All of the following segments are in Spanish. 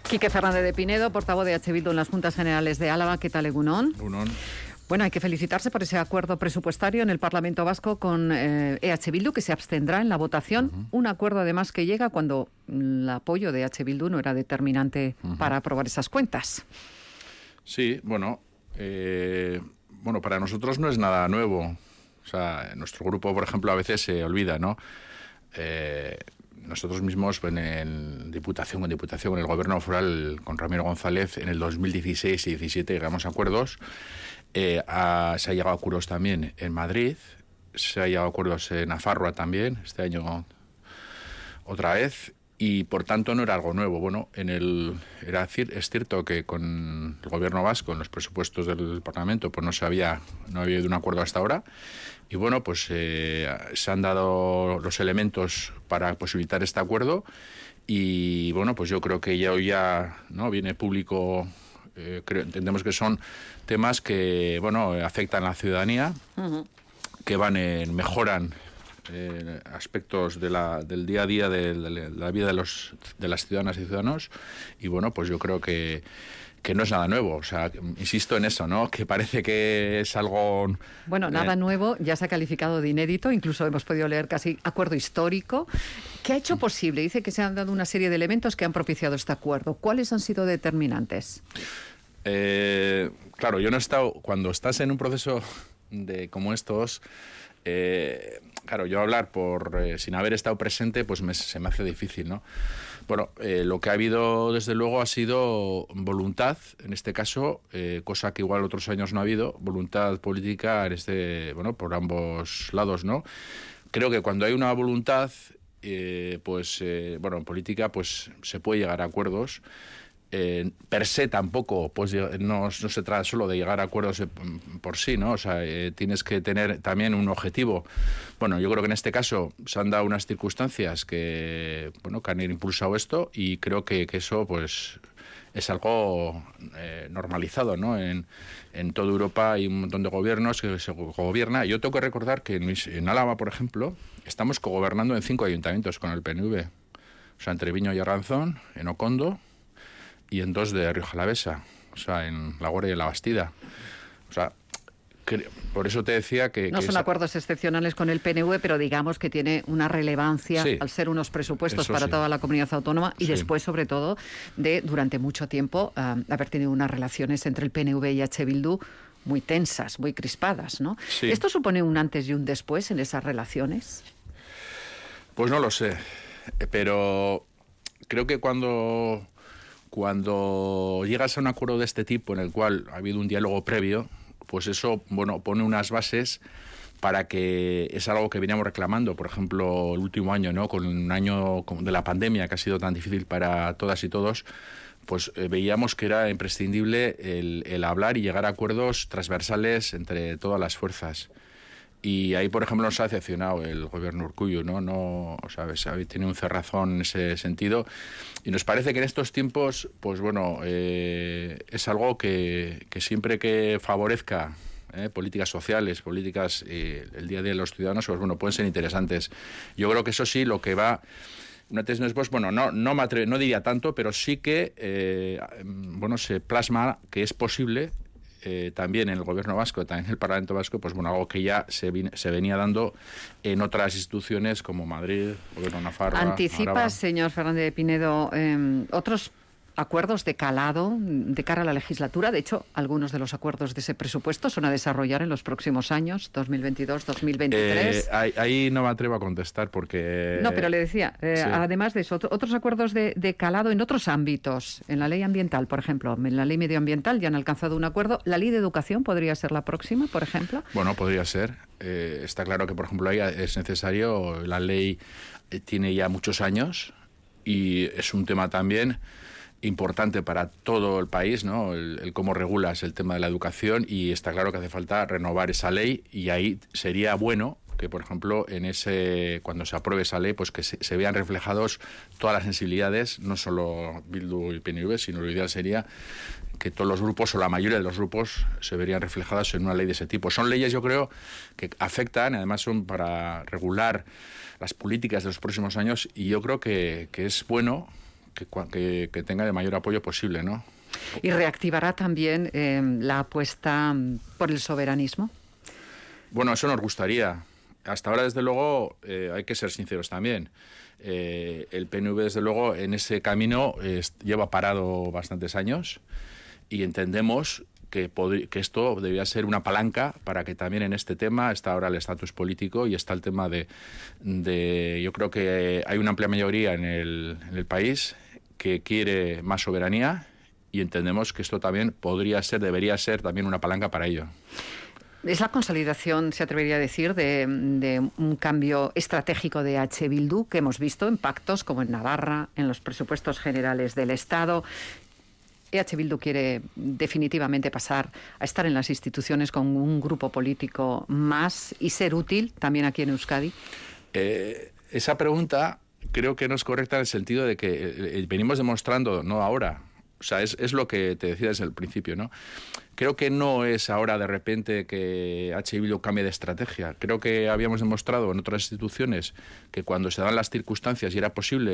Quique Fernández de Pinedo, portavoz de H. Bildu en las Juntas Generales de Álava. ¿Qué tal, Egunon? Egunon. Bueno, hay que felicitarse por ese acuerdo presupuestario en el Parlamento Vasco con EH Bildu, que se abstendrá en la votación. Un acuerdo, además, que llega cuando el apoyo de EH Bildu no era determinante para aprobar esas cuentas. Sí, bueno, para nosotros no es nada nuevo. O sea, nuestro grupo, por ejemplo, a veces se olvida, ¿no? Nosotros mismos en Diputación, en el Gobierno foral, con Ramiro González, en el 2016 y 2017 llegamos a acuerdos. Se ha llegado a acuerdos también en Madrid, se ha llegado a acuerdos en Nafarroa también, este año otra vez, y por tanto no era algo nuevo. Bueno, es cierto que con el Gobierno vasco, en los presupuestos del Parlamento, pues no había habido un acuerdo hasta ahora. Y bueno, pues se han dado los elementos para posibilitar este acuerdo y bueno, pues yo creo que hoy ya ¿no? Viene público, entendemos que son temas que bueno afectan a la ciudadanía, que mejoran aspectos del día a día de la vida de las ciudadanas y ciudadanos y bueno, pues yo creo que no es nada nuevo, o sea, insisto en eso, ¿no? Que parece que es algo... Bueno, nada nuevo, ya se ha calificado de inédito, incluso hemos podido leer casi acuerdo histórico. ¿Qué ha hecho posible? Dice que se han dado una serie de elementos que han propiciado este acuerdo. ¿Cuáles han sido determinantes? Claro, yo no he estado... Cuando estás en un proceso como estos... claro, yo hablar sin haber estado presente, pues se me hace difícil, ¿no? Bueno, lo que ha habido, desde luego, ha sido voluntad, en este caso, cosa que igual otros años no ha habido, voluntad política por ambos lados, ¿no? Creo que cuando hay una voluntad, en política, pues se puede llegar a acuerdos. Per se tampoco, pues no se trata solo de llegar a acuerdos por sí, ¿no? O sea, tienes que tener también un objetivo. Bueno, yo creo que en este caso se han dado unas circunstancias que han impulsado esto y creo que eso, pues, es algo normalizado, ¿no? En toda Europa hay un montón de gobiernos que se gobierna. Yo tengo que recordar que en Álava, por ejemplo, estamos cogobernando en 5 ayuntamientos con el PNV. O sea, en Treviño y Arganzón, en Ocondo, y en 2 de Rioja Alavesa, o sea, en La Guardia y La Bastida. O sea, por eso te decía que... No son acuerdos excepcionales con el PNV, pero digamos que tiene una relevancia al ser unos presupuestos para toda la comunidad autónoma y después, sobre todo, de durante mucho tiempo haber tenido unas relaciones entre el PNV y H. Bildu muy tensas, muy crispadas, ¿no? Sí. ¿Esto supone un antes y un después en esas relaciones? Pues no lo sé, pero creo que cuando llegas a un acuerdo de este tipo en el cual ha habido un diálogo previo, pues eso, pone unas bases para que es algo que veníamos reclamando, por ejemplo, el último año, ¿no? Con un año de la pandemia que ha sido tan difícil para todas y todos, pues veíamos que era imprescindible el hablar y llegar a acuerdos transversales entre todas las fuerzas. Y ahí, por ejemplo, nos ha decepcionado el gobierno Urkullu, ¿no? ¿Sabes? Tiene un cerrazón en ese sentido. Y nos parece que en estos tiempos, pues es algo que siempre que favorezca políticas sociales, políticas el día a día de los ciudadanos, pues pueden ser interesantes. Yo creo que eso sí, lo que va... Una tesis después, no diría tanto, pero sí que, se plasma que es posible... también en el Gobierno vasco, también en el Parlamento vasco, pues algo que ya se venía dando en otras instituciones como Madrid, Gobierno Nafarroa. ¿Anticipas, señor Fernández de Pinedo, otros acuerdos de calado de cara a la legislatura? De hecho, algunos de los acuerdos de ese presupuesto son a desarrollar en los próximos años, 2022, 2023. Ahí no me atrevo a contestar porque... No, pero le decía, además de eso, otros acuerdos de calado en otros ámbitos, en la ley ambiental, por ejemplo, en la ley medioambiental ya han alcanzado un acuerdo. ¿La ley de educación podría ser la próxima, por ejemplo? Bueno, podría ser. Está claro que, por ejemplo, ahí es necesario, la ley tiene ya muchos años y es un tema también importante para todo el país, ¿no? El cómo regulas el tema de la educación y está claro que hace falta renovar esa ley y ahí sería bueno que, por ejemplo, cuando se apruebe esa ley, pues que se vean reflejados todas las sensibilidades, no solo Bildu y PNV, sino lo ideal sería que todos los grupos o la mayoría de los grupos se verían reflejados en una ley de ese tipo. Son leyes, yo creo, que afectan, además son para regular las políticas de los próximos años y yo creo que es bueno que tenga el mayor apoyo posible, ¿no? ¿Y reactivará también la apuesta por el soberanismo? Bueno, eso nos gustaría. Hasta ahora, desde luego, hay que ser sinceros también. El PNV, desde luego, en ese camino lleva parado bastantes años y entendemos que esto debería ser una palanca para que también en este tema está ahora el estatus político y está el tema de yo creo que hay una amplia mayoría en el país que quiere más soberanía y entendemos que esto también debería ser también una palanca para ello. ¿Es la consolidación, se atrevería a decir, de un cambio estratégico de H. Bildu que hemos visto en pactos como en Navarra, en los presupuestos generales del Estado? H. Bildu quiere definitivamente pasar a estar en las instituciones con un grupo político más y ser útil también aquí en Euskadi. Esa pregunta creo que no es correcta en el sentido de que venimos demostrando, no ahora, o sea, es lo que te decía desde el principio, ¿no? Creo que no es ahora de repente que H. Bildu cambie de estrategia. Creo que habíamos demostrado en otras instituciones que cuando se dan las circunstancias y era posible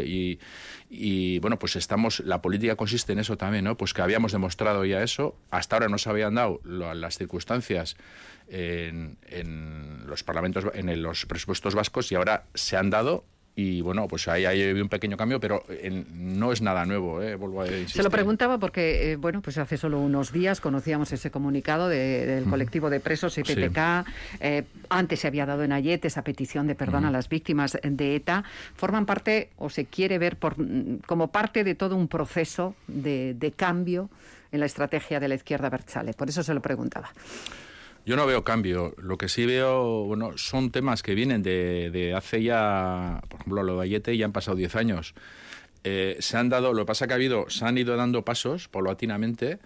y bueno, pues la política consiste en eso también, ¿no? Pues que habíamos demostrado ya eso. Hasta ahora no se habían dado las circunstancias en los parlamentos, en los presupuestos vascos y ahora se han dado. Y bueno, pues ahí hay un pequeño cambio, pero no es nada nuevo, vuelvo a insistir. Se lo preguntaba porque, bueno, pues hace solo unos días conocíamos ese comunicado del colectivo de presos EPTK. Sí. Antes se había dado en Ayet esa petición de perdón a las víctimas de ETA. Forman parte, o se quiere ver como parte de todo un proceso de cambio en la estrategia de la izquierda abertzale. Por eso se lo preguntaba. Yo no veo cambio. Lo que sí veo, bueno, son temas que vienen de hace ya, por ejemplo, lo de Ayete, ya han pasado 10 años. Se han dado, lo que pasa que se han ido dando pasos paulatinamente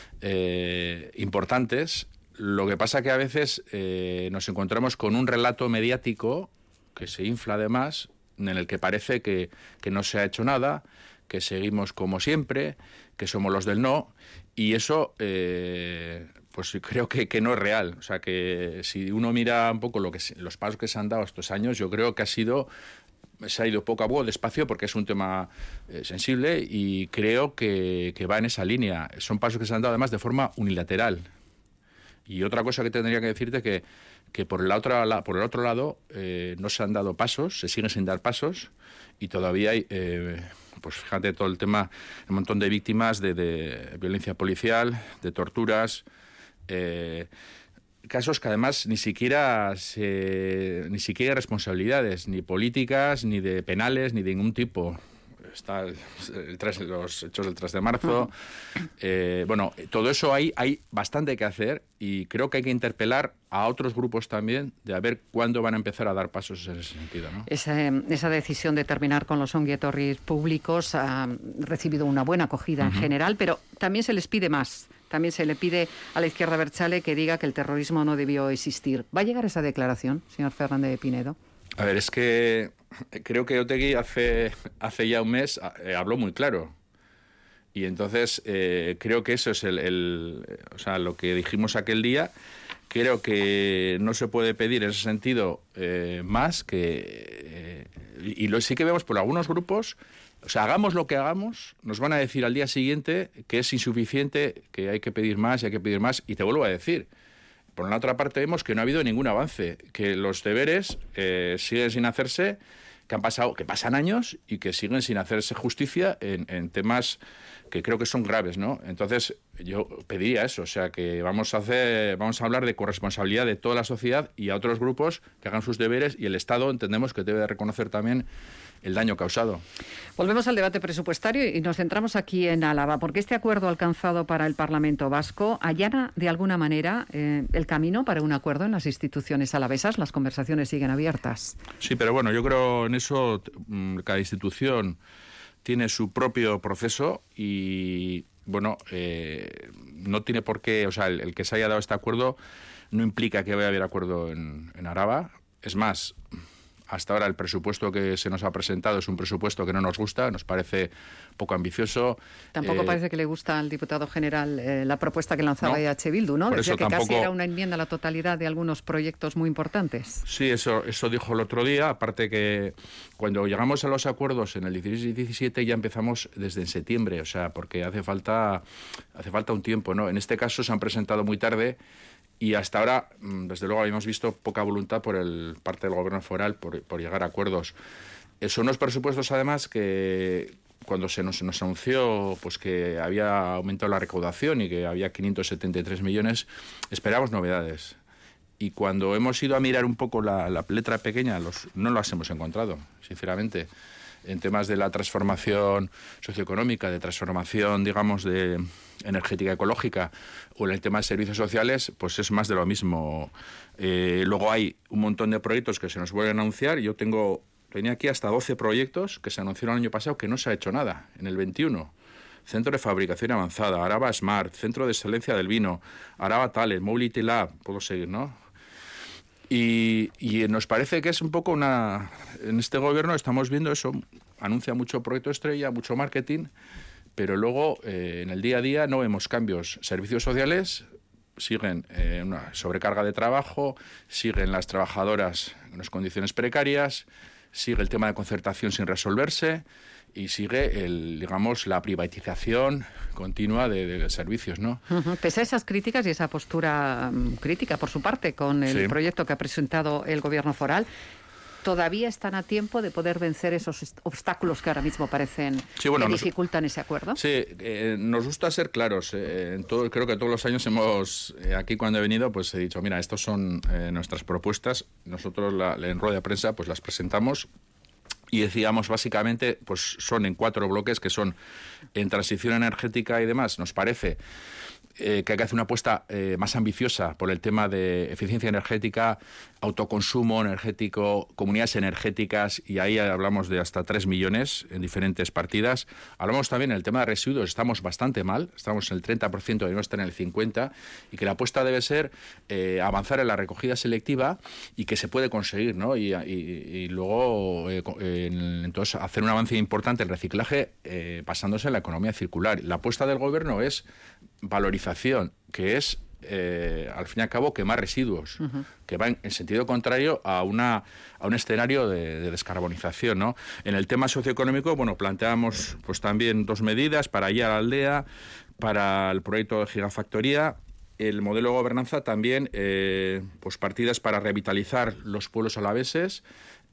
importantes. Lo que pasa que a veces nos encontramos con un relato mediático que se infla además, en el que parece que no se ha hecho nada, que seguimos como siempre, que somos los del no, y eso pues creo que no es real. O sea, que si uno mira un poco los pasos que se han dado estos años, yo creo que se ha ido poco a poco, despacio, porque es un tema sensible y creo que va en esa línea. Son pasos que se han dado además de forma unilateral. Y otra cosa que tendría que decirte que por el otro lado no se han dado pasos, se siguen sin dar pasos y todavía hay, pues fíjate todo el tema, un montón de víctimas de violencia policial, de torturas, casos que además ni siquiera hay responsabilidades, ni políticas, ni de penales, ni de ningún tipo. Está los hechos del 3 de marzo. Bueno, todo eso hay bastante que hacer y creo que hay que interpelar a otros grupos también de a ver cuándo van a empezar a dar pasos en ese sentido, ¿no? Esa decisión de terminar con los ongietorris públicos ha recibido una buena acogida en general, pero también se les pide más. También se le pide a la izquierda abertzale que diga que el terrorismo no debió existir. ¿Va a llegar esa declaración, señor Fernández de Pinedo? A ver, es que creo que Otegi hace ya un mes habló muy claro. Y entonces creo que eso es o sea, lo que dijimos aquel día. Creo que no se puede pedir en ese sentido más que... sí que vemos por algunos grupos, o sea, hagamos lo que hagamos, nos van a decir al día siguiente que es insuficiente, que hay que pedir más y hay que pedir más. Y te vuelvo a decir, por la otra parte vemos que no ha habido ningún avance, que los deberes siguen sin hacerse, que pasan años y que siguen sin hacerse justicia en temas que creo que son graves, ¿no? Entonces yo pediría eso, o sea, que vamos a hablar de corresponsabilidad de toda la sociedad y a otros grupos que hagan sus deberes y el Estado entendemos que debe reconocer también el daño causado. Volvemos al debate presupuestario y nos centramos aquí en Álava, porque este acuerdo alcanzado para el Parlamento vasco allana de alguna manera el camino para un acuerdo en las instituciones alavesas. Las conversaciones siguen abiertas. Sí, pero bueno, yo creo en eso cada institución tiene su propio proceso y bueno, no tiene por qué, o sea, el que se haya dado este acuerdo no implica que vaya a haber acuerdo en Araba. Es más, Hasta ahora el presupuesto que se nos ha presentado es un presupuesto que no nos gusta, nos parece poco ambicioso. Tampoco parece que le gusta al diputado general la propuesta que lanzaba EH Bildu, ¿no? Decía que casi era una enmienda a la totalidad de algunos proyectos muy importantes. Sí, eso dijo el otro día. Aparte que cuando llegamos a los acuerdos en el 16 y 17 ya empezamos desde en septiembre, o sea, porque hace falta un tiempo, ¿no? En este caso se han presentado muy tarde. Y hasta ahora, desde luego, habíamos visto poca voluntad por parte del Gobierno foral por llegar a acuerdos. Son unos presupuestos, además, que cuando se nos anunció pues que había aumentado la recaudación y que había 573 millones, esperábamos novedades. Y cuando hemos ido a mirar un poco la letra pequeña, no las hemos encontrado, sinceramente. En temas de la transformación socioeconómica, de transformación, digamos, de energética ecológica, o en el tema de servicios sociales, pues es más de lo mismo. Luego hay un montón de proyectos que se nos vuelven a anunciar. Yo tenía aquí hasta 12 proyectos que se anunciaron el año pasado que no se ha hecho nada, en el 21. Centro de Fabricación Avanzada, Araba Smart, Centro de Excelencia del Vino, Araba Talent, Mobility Lab, puedo seguir, ¿no? Y nos parece que es un poco en este gobierno estamos viendo eso, anuncia mucho proyecto estrella, mucho marketing, pero luego en el día a día no vemos cambios. Servicios sociales siguen una sobrecarga de trabajo, siguen las trabajadoras en unas condiciones precarias, sigue el tema de concertación sin resolverse y sigue la privatización continua de servicios, ¿no? Pese a esas críticas y esa postura crítica por su parte con el proyecto que ha presentado el Gobierno foral, ¿todavía están a tiempo de poder vencer esos obstáculos que ahora mismo parecen que dificultan ese acuerdo? Sí, nos gusta ser claros. Creo que todos los años aquí cuando he venido, pues he dicho, mira, estos son nuestras propuestas. Nosotros en rueda de prensa pues las presentamos. Y decíamos, básicamente, pues son en 4 bloques que son en transición energética y demás. Nos parece que hay que hacer una apuesta más ambiciosa por el tema de eficiencia energética, autoconsumo energético, comunidades energéticas, y ahí hablamos de hasta 3 millones en diferentes partidas. Hablamos también en el tema de residuos, estamos bastante mal, estamos en el 30%, debemos estar en el 50%, y que la apuesta debe ser avanzar en la recogida selectiva y que se puede conseguir, ¿no? Y luego entonces hacer un avance importante en reciclaje basándose en la economía circular. La apuesta del Gobierno es valorización, que es al fin y al cabo quemar residuos, que van en sentido contrario a un escenario de descarbonización, ¿no? En el tema socioeconómico, planteamos pues también 2 medidas para allá a la aldea, para el proyecto de Gigafactoría. El modelo de gobernanza también, pues partidas para revitalizar los pueblos alaveses,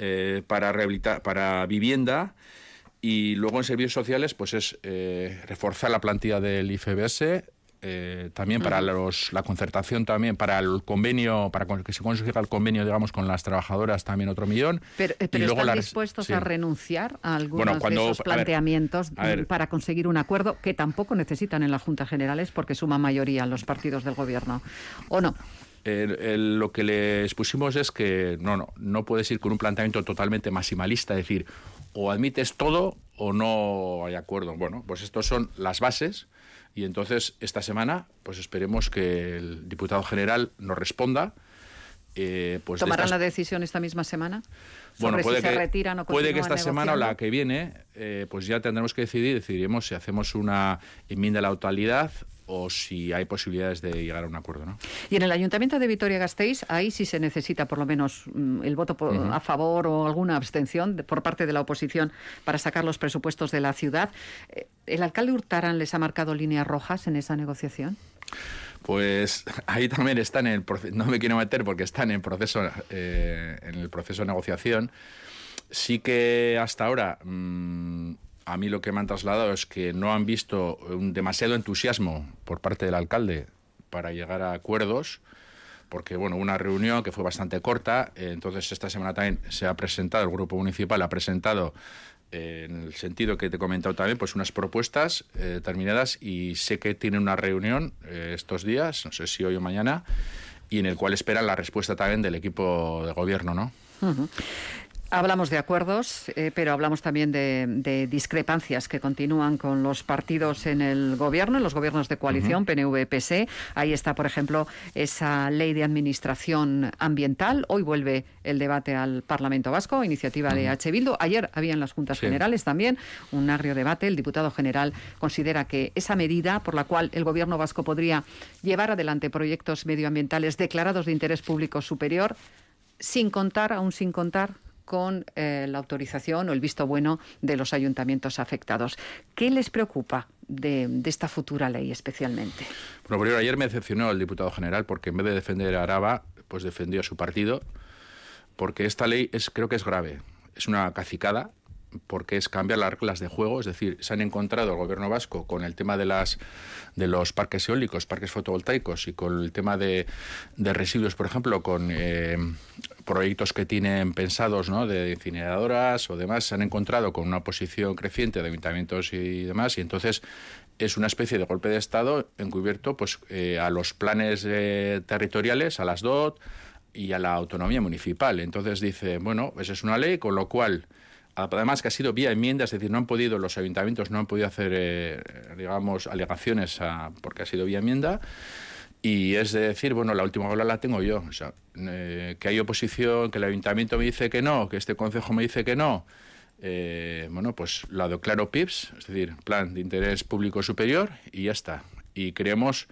para vivienda. Y luego en servicios sociales pues es reforzar la plantilla del IFBS, también para la concertación, también para el convenio, para que se consiga el convenio, digamos, con las trabajadoras, también otro 1 millón. Pero ¿están dispuestos a renunciar a algunos de esos planteamientos para conseguir un acuerdo que tampoco necesitan en la Junta Generales porque suman mayoría los partidos del Gobierno? ¿O no? Lo que les pusimos es que no puedes ir con un planteamiento totalmente maximalista, es decir, o admites todo o no hay acuerdo. Bueno, pues estas son las bases y entonces esta semana pues esperemos que el diputado general nos responda. ¿Tomarán la decisión esta misma semana? Bueno, puede se retiran o puede que esta semana o la que viene pues ya tendremos que decidiremos si hacemos una enmienda a la totalidad o si hay posibilidades de llegar a un acuerdo, ¿no? Y en el Ayuntamiento de Vitoria-Gasteiz, ahí sí se necesita por lo menos el voto a favor o alguna abstención por parte de la oposición para sacar los presupuestos de la ciudad. ¿El alcalde Urtaran les ha marcado líneas rojas en esa negociación? Pues ahí también están no me quiero meter porque están en el proceso de negociación. Sí que hasta ahora a mí lo que me han trasladado es que no han visto un demasiado entusiasmo por parte del alcalde para llegar a acuerdos, porque una reunión que fue bastante corta, entonces esta semana también se ha presentado, el grupo municipal ha presentado en el sentido que te he comentado también, pues unas propuestas terminadas, y sé que tienen una reunión estos días, no sé si hoy o mañana, y en el cual esperan la respuesta también del equipo de gobierno, ¿no? Hablamos de acuerdos, pero hablamos también de discrepancias que continúan con los partidos en el gobierno, en los gobiernos de coalición, PNV-PSE. Ahí está, por ejemplo, esa ley de administración ambiental. Hoy vuelve el debate al Parlamento Vasco, iniciativa de H. Bildu. Ayer había en las Juntas Generales también un agrio debate. El diputado general considera que esa medida por la cual el gobierno vasco podría llevar adelante proyectos medioambientales declarados de interés público superior, sin contar con la autorización o el visto bueno de los ayuntamientos afectados. ¿Qué les preocupa de esta futura ley especialmente? Bueno, primero, ayer me decepcionó el diputado general porque en vez de defender a Araba, pues defendió a su partido, porque esta ley creo que es grave. Es una cacicada, porque es cambiar las reglas de juego, es decir, se han encontrado el gobierno vasco con el tema de los parques eólicos, parques fotovoltaicos y con el tema de residuos, por ejemplo, con proyectos que tienen pensados, ¿no?, de incineradoras o demás, se han encontrado con una oposición creciente de ayuntamientos y demás, y entonces es una especie de golpe de Estado encubierto pues a los planes territoriales, a las DOT y a la autonomía municipal. Entonces dice, bueno, esa es una ley, con lo cual, además que ha sido vía enmienda, es decir, los ayuntamientos no han podido hacer, digamos, alegaciones porque ha sido vía enmienda, y es de decir, bueno, la última palabra la tengo yo. O sea, que hay oposición, que el ayuntamiento me dice que no, que este concejo me dice que no, bueno, pues la declaro PIPS, es decir, Plan de Interés Público Superior, y ya está. Y creemos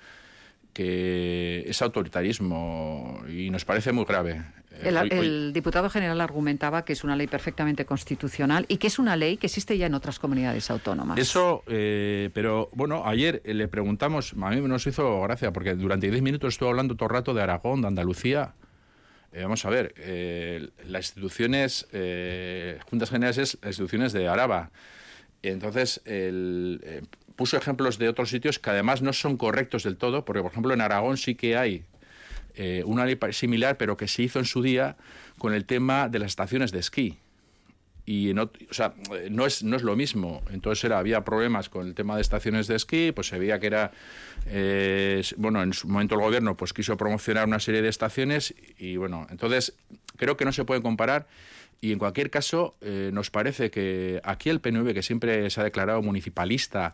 que es autoritarismo y nos parece muy grave. El diputado general argumentaba que es una ley perfectamente constitucional y que es una ley que existe ya en otras comunidades autónomas. Eso, pero bueno, ayer le preguntamos, a mí nos hizo gracia, porque durante 10 minutos estuvo hablando todo el rato de Aragón, de Andalucía. Vamos a ver, las instituciones, Juntas Generales, las instituciones de Araba. Entonces, puso ejemplos de otros sitios que además no son correctos del todo, porque por ejemplo en Aragón sí que hay una ley similar, pero que se hizo en su día con el tema de las estaciones de esquí. Y no es lo mismo. Entonces había problemas con el tema de estaciones de esquí, pues se veía que era, bueno, en su momento el gobierno pues quiso promocionar una serie de estaciones y bueno, entonces creo que no se puede comparar. Y en cualquier caso, nos parece que aquí el PNV, que siempre se ha declarado municipalista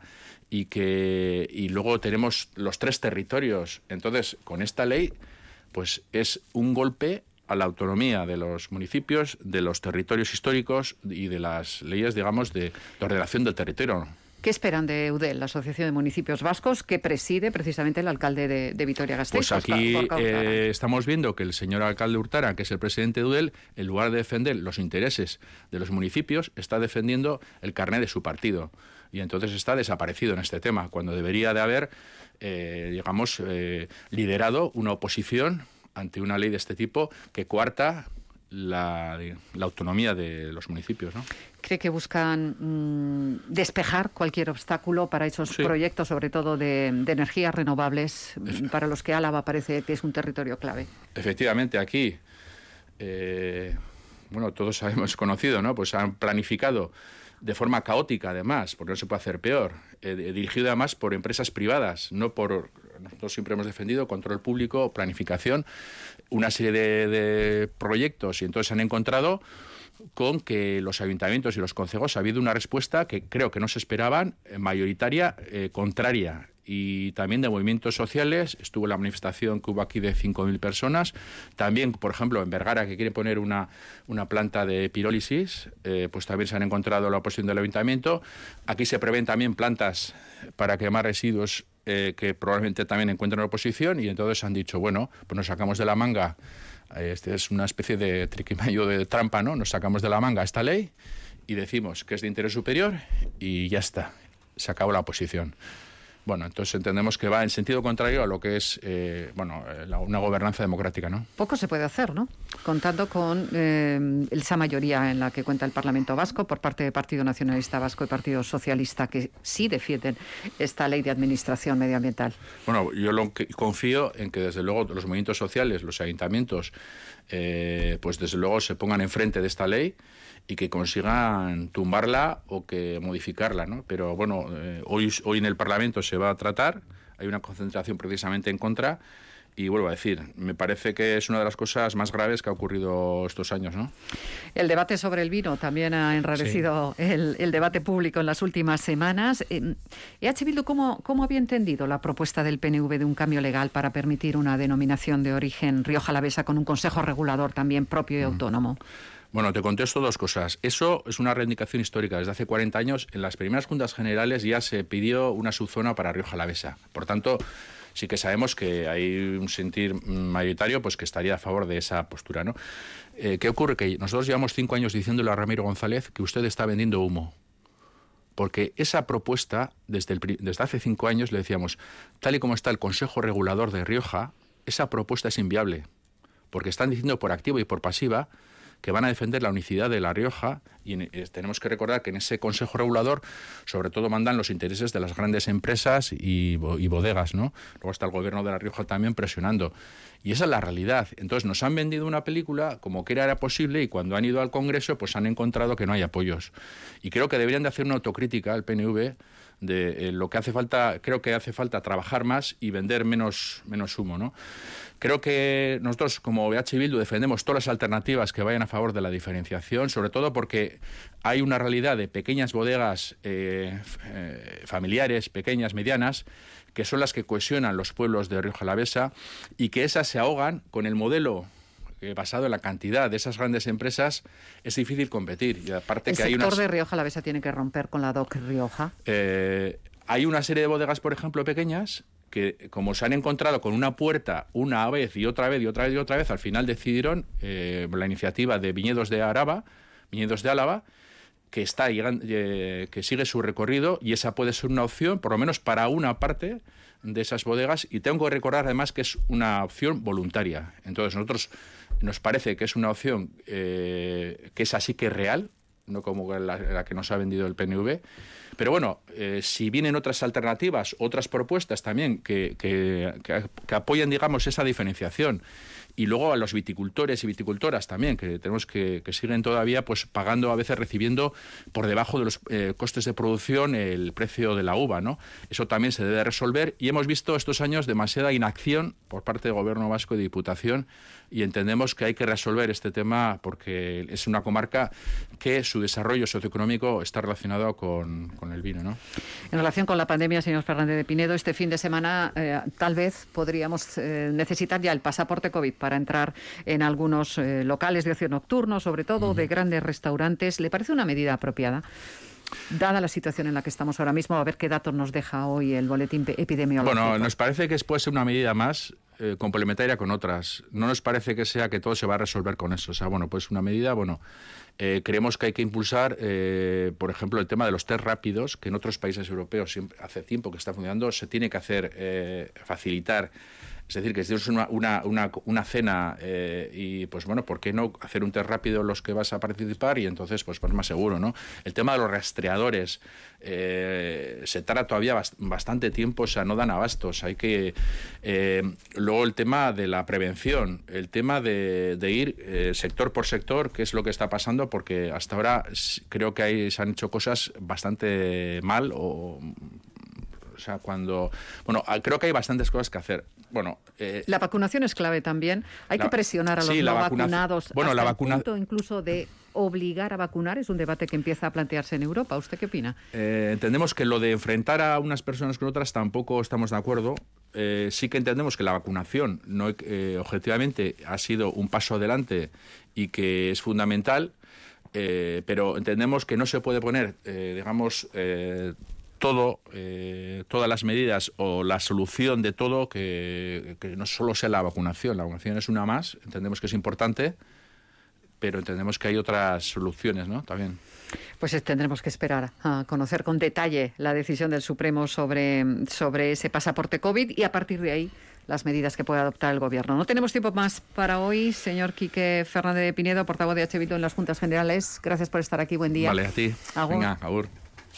y luego tenemos los 3 territorios, entonces con esta ley pues es un golpe a la autonomía de los municipios, de los territorios históricos y de las leyes, digamos, de ordenación del territorio. ¿Qué esperan de EUDEL, la Asociación de Municipios Vascos, que preside precisamente el alcalde de Vitoria-Gasteiz? Pues aquí estamos viendo que el señor alcalde Urtara, que es el presidente de EUDEL, en lugar de defender los intereses de los municipios, está defendiendo el carné de su partido. Y entonces está desaparecido en este tema, cuando debería de haber, digamos, liderado una oposición ante una ley de este tipo que coarta la autonomía de los municipios, ¿no? ¿Cree que buscan despejar cualquier obstáculo para esos proyectos, sobre todo de energías renovables, para los que Álava parece que es un territorio clave? Efectivamente, aquí, bueno, todos hemos conocido, ¿no? Pues han planificado de forma caótica, además, porque no se puede hacer peor, dirigido además por empresas privadas, no por... Nosotros siempre hemos defendido control público, planificación, una serie de proyectos, y entonces se han encontrado con que los ayuntamientos y los concejos ha habido una respuesta que creo que no se esperaban, mayoritaria, contraria, y también de movimientos sociales. Estuvo la manifestación que hubo aquí de 5.000 personas. También, por ejemplo, en Vergara, que quiere poner una planta de pirólisis, pues también se han encontrado la oposición del ayuntamiento. Aquí se prevén también plantas para quemar residuos que probablemente también encuentren oposición, y entonces han dicho, bueno, pues nos sacamos de la manga, este es una especie de triquimayo de trampa, ¿no? Nos sacamos de la manga esta ley y decimos que es de interés superior y ya está, se acabó la oposición. Bueno, entonces entendemos que va en sentido contrario a lo que es una gobernanza democrática, ¿no? Poco se puede hacer, ¿no? Contando con esa mayoría en la que cuenta el Parlamento Vasco por parte del Partido Nacionalista Vasco y Partido Socialista, que sí defienden esta ley de administración medioambiental. Bueno, yo confío en que desde luego los movimientos sociales, los ayuntamientos, pues desde luego se pongan enfrente de esta ley y que consigan tumbarla o que modificarla, ¿no? Pero bueno, hoy en el Parlamento se va a tratar, hay una concentración precisamente en contra, Y vuelvo a decir, me parece que es una de las cosas más graves que ha ocurrido estos años, ¿no? El debate sobre el vino también ha enrarecido el debate público en las últimas semanas. EH Bildu, ¿cómo había entendido la propuesta del PNV de un cambio legal para permitir una denominación de origen Rioja Alavesa con un consejo regulador también propio y autónomo? Bueno, te contesto dos cosas. Eso es una reivindicación histórica. Desde hace 40 años, en las primeras juntas generales ya se pidió una subzona para Rioja Alavesa. Por tanto, sí que sabemos que hay un sentir mayoritario pues que estaría a favor de esa postura, ¿no? ¿Qué ocurre? Que nosotros llevamos 5 años diciéndole a Ramiro González que usted está vendiendo humo. Porque esa propuesta, desde hace 5 años le decíamos, tal y como está el Consejo Regulador de Rioja, esa propuesta es inviable. Porque están diciendo por activa y por pasiva que van a defender la unicidad de La Rioja y tenemos que recordar que en ese Consejo Regulador sobre todo mandan los intereses de las grandes empresas y bodegas, ¿no? Luego está el Gobierno de La Rioja también presionando. Y esa es la realidad. Entonces nos han vendido una película como que era posible y cuando han ido al Congreso pues han encontrado que no hay apoyos. Y creo que deberían de hacer una autocrítica al PNV de lo que hace falta. Creo que hace falta trabajar más y vender menos humo, ¿no? Creo que nosotros como EH Bildu defendemos todas las alternativas que vayan a favor de la diferenciación, sobre todo porque hay una realidad de pequeñas bodegas familiares, pequeñas, medianas, que son las que cohesionan los pueblos de Rioja Alavesa y que esas se ahogan con el modelo basado en la cantidad de esas grandes empresas. Es difícil competir. Y aparte ¿El que sector de Rioja Alavesa tiene que romper con la DOC Rioja? Hay una serie de bodegas, por ejemplo, pequeñas, que como se han encontrado con una puerta una vez y otra vez y otra vez y otra vez, al final decidieron la iniciativa de Viñedos de Álava, que está llegando, que sigue su recorrido y esa puede ser una opción, por lo menos para una parte de esas bodegas. Y tengo que recordar además que es una opción voluntaria. Entonces nosotros nos parece que es una opción que es así que real, no como la que nos ha vendido el PNV. Pero bueno, si vienen otras alternativas, otras propuestas también que apoyan, digamos, esa diferenciación, y luego a los viticultores y viticultoras también, que tenemos que siguen todavía pues pagando, a veces recibiendo por debajo de los costes de producción el precio de la uva, ¿no? Eso también se debe resolver y hemos visto estos años demasiada inacción por parte del Gobierno vasco y de Diputación y entendemos que hay que resolver este tema porque es una comarca que su desarrollo socioeconómico está relacionado con el vino, ¿no? En relación con la pandemia, señor Fernández de Pinedo, este fin de semana tal vez podríamos necesitar ya el pasaporte COVID para entrar en algunos locales de ocio nocturno, sobre todo de grandes restaurantes. ¿Le parece una medida apropiada? Dada la situación en la que estamos ahora mismo, a ver qué datos nos deja hoy el boletín epidemiológico. Bueno, nos parece que puede ser una medida más complementaria con otras. No nos parece que sea que todo se va a resolver con eso. O sea, bueno, pues una medida, creemos que hay que impulsar, por ejemplo, el tema de los test rápidos, que en otros países europeos hace tiempo que está funcionando, se tiene que hacer, facilitar. Es decir, que si es una cena y, pues bueno, ¿por qué no hacer un test rápido los que vas a participar? Y entonces, pues más seguro, ¿no? El tema de los rastreadores se tarda todavía bastante tiempo, o sea, no dan abastos. Hay que... luego el tema de la prevención, el tema de ir sector por sector, qué es lo que está pasando, porque hasta ahora creo que se han hecho cosas bastante mal o sea, creo que hay bastantes cosas que hacer. La vacunación es clave también. Hay que presionar a los no vacunados hasta el punto incluso de obligar a vacunar. Es un debate que empieza a plantearse en Europa. ¿Usted qué opina? Entendemos que lo de enfrentar a unas personas con otras tampoco estamos de acuerdo. Sí que entendemos que la vacunación objetivamente ha sido un paso adelante y que es fundamental, pero entendemos que no se puede poner, todas las medidas o la solución de todo que no solo sea la vacunación. La vacunación es una más, entendemos que es importante, pero entendemos que hay otras soluciones, ¿no? También. Pues tendremos que esperar a conocer con detalle la decisión del Supremo sobre ese pasaporte COVID y a partir de ahí las medidas que pueda adoptar el Gobierno. No tenemos tiempo más para hoy. Señor Quique Fernández de Pinedo, portavoz de EH Bildu en las Juntas Generales, gracias por estar aquí. Buen día. Vale, a ti. Agur. Venga, agur.